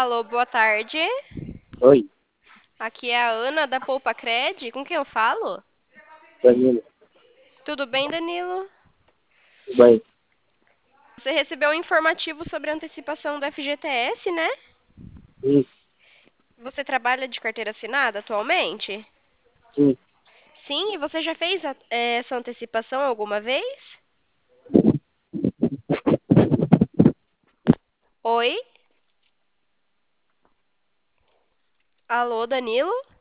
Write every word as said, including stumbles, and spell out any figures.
Alô, boa tarde. Oi, Aqui é a Ana da Poupa Cred. Com quem eu falo? Danilo, Tudo bem, Danilo? tudo bem? Você recebeu um informativo sobre a antecipação do F G T S, né? Sim, Você trabalha de carteira assinada atualmente? sim, Sim, e você já fez a- eh, essa antecipação alguma vez? Oi? Alô, Danilo?